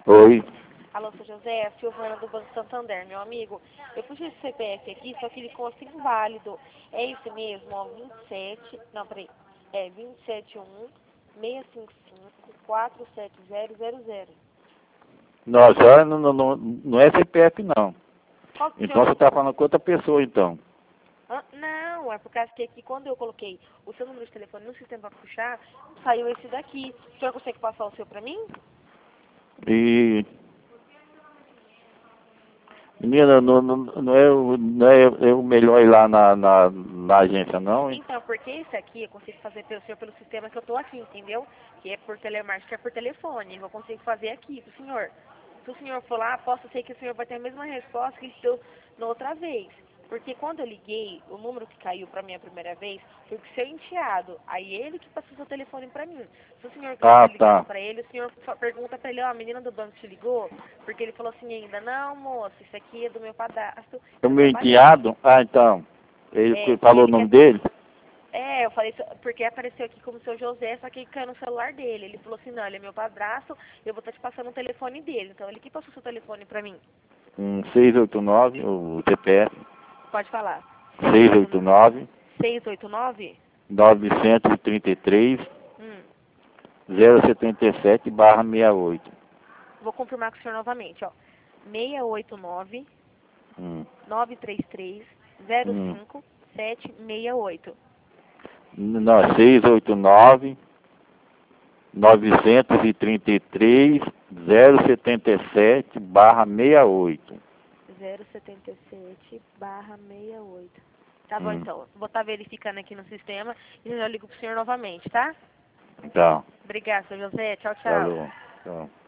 Oi. Alô, sou José, a Silvana do Banco Santander, meu amigo. Eu puxei esse CPF aqui, só que ele consta inválido. É esse mesmo, ó, 27, não, peraí, 271-655-47000. Nossa, não é CPF não. Qual que o Então senhor... você está falando com outra pessoa então. Não, é por causa que aqui, quando eu coloquei o seu número de telefone no sistema para puxar, saiu esse daqui. O senhor consegue passar o seu para mim? E menina, não é o melhor ir lá na agência não, hein? Então, porque esse aqui eu consigo fazer pelo senhor pelo sistema que eu tô aqui, entendeu? Que é por telemarketing, que é por telefone. Eu consigo fazer aqui pro senhor. Se o senhor for lá, posso ser que o senhor vai ter a mesma resposta que ele deu na outra vez. Porque quando eu liguei, o número que caiu pra mim a primeira vez foi pro seu enteado. Aí ele que passou seu telefone pra mim. Se o senhor quiser que Ah, eu ligue tá. pra ele, o senhor pergunta pra ele, ó, a menina do banco te ligou? Porque ele falou assim ainda, não, moço, isso aqui é do meu padrasto, O eu meu trabalhava. enteado? Ah, então. Ele É, que falou o ele nome quer... dele? Eu falei, porque apareceu aqui como seu José, só que caiu no celular dele. Ele falou assim, não, ele é meu padrasto, eu vou estar te passando o telefone dele. Então, ele que passou seu telefone pra mim. 689, o CPF. Pode falar. 689 689? 933 Hum. 077/68. Vou confirmar com o senhor novamente, ó. 689 Hum. 933 Hum. 05 768. Não, 689 933 077/68. 077/68. Tá bom, Hum. então. Vou estar verificando aqui no sistema e eu já ligo pro senhor novamente, tá? Tá. Obrigada, seu José. Tchau, tchau. Falou. Tchau.